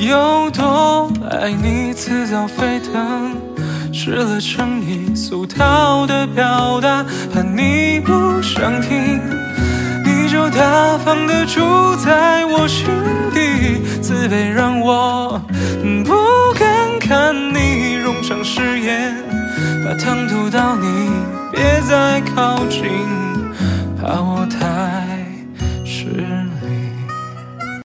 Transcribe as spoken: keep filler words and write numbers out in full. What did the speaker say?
有多爱你，似早沸腾，吃了诚意俗套的表达，怕你不想听，你就大方地住在我心底，自卑让我不敢看你冗长誓言，把糖吐到你别再靠近，怕我太